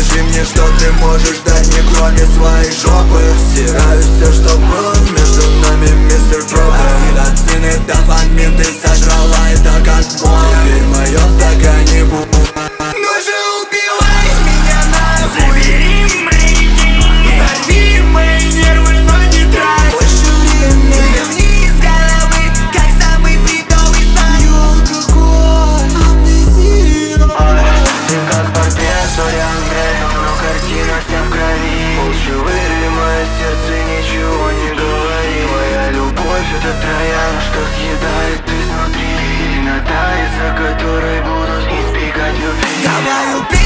Скажи мне, что ты можешь дать мне, кроме своей жопы. Стираю все, что было между нами, мистер Проблем. Окситоцин и дофамин, ты сожрала это как бомб. Теперь в моем стакане бум. Ну же убивай меня нахуй. Забери мои деньги, Взорви мои нервы, но не трать больше времени. верни из головы, как самый бредовый сон. Алкоголь, амнезия. Ты как портрет Сориан Грей, но картина вся в крови. Молча вырви мое сердце, ничего не говори. Моя любовь — это троян, что съедает изнутри. Темнота, из-за которой буду избегать любви. Давай убей